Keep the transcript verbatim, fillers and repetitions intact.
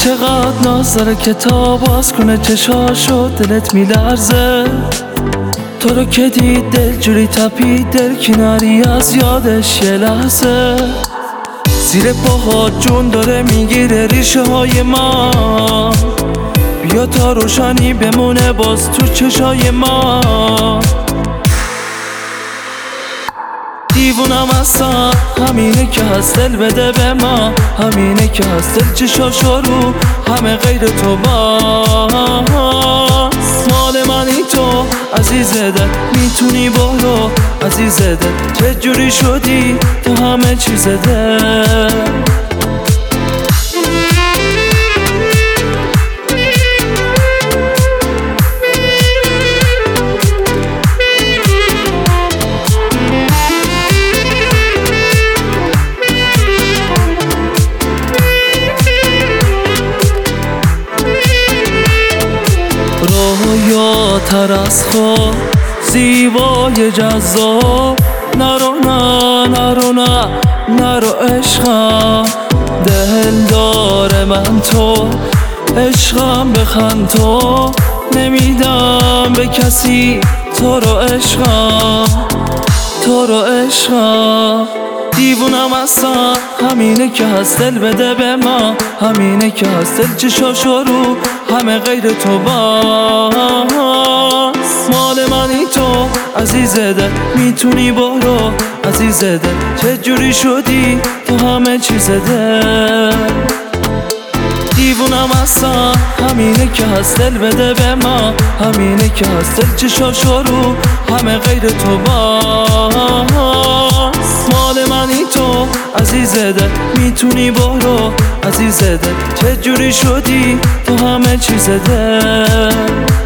چقدر ناز داره که تا باز کنه چشاشو دلت میلرزه. تو رو که دید دل جوری تپید دل کناری از یادش یه لحظه. زیر پاها جون داره میگیره ریشه های ما، بیا تا روشنی بمونه باز تو چشای ما. دیوونم هستم همینه که هست دل بده به ما، همینه که هست دل چشاشو رو همه غیر تو باست. مال منی تو عزیز دل میتونی برو عزیز دل، چه جوری شدی تو همه چیز دل. رویاتر از خواب زیبای جذاب، نرو نه نرو نه نرو عشقم. دل داره من تو عشقم بخند تو، نمیدم به کسی تو رو عشقم تو رو عشقم. دیوونم هستم همینه که هست دل بده به ما، همینه که هست دل چشاشو رو همه غیر تو باست. مال منی تو عزیز دل میتونی برو عزیز دل، چه جوری شدی تو همه چیز دل. دیوونم هستم همینه که هست دل بده به ما، همینه که هست دل چشاشو رو همه غیر تو باست. مال منی تو عزیز دل میتونی برو عزیز دل، چه جوری شدی تو همه چیز دل.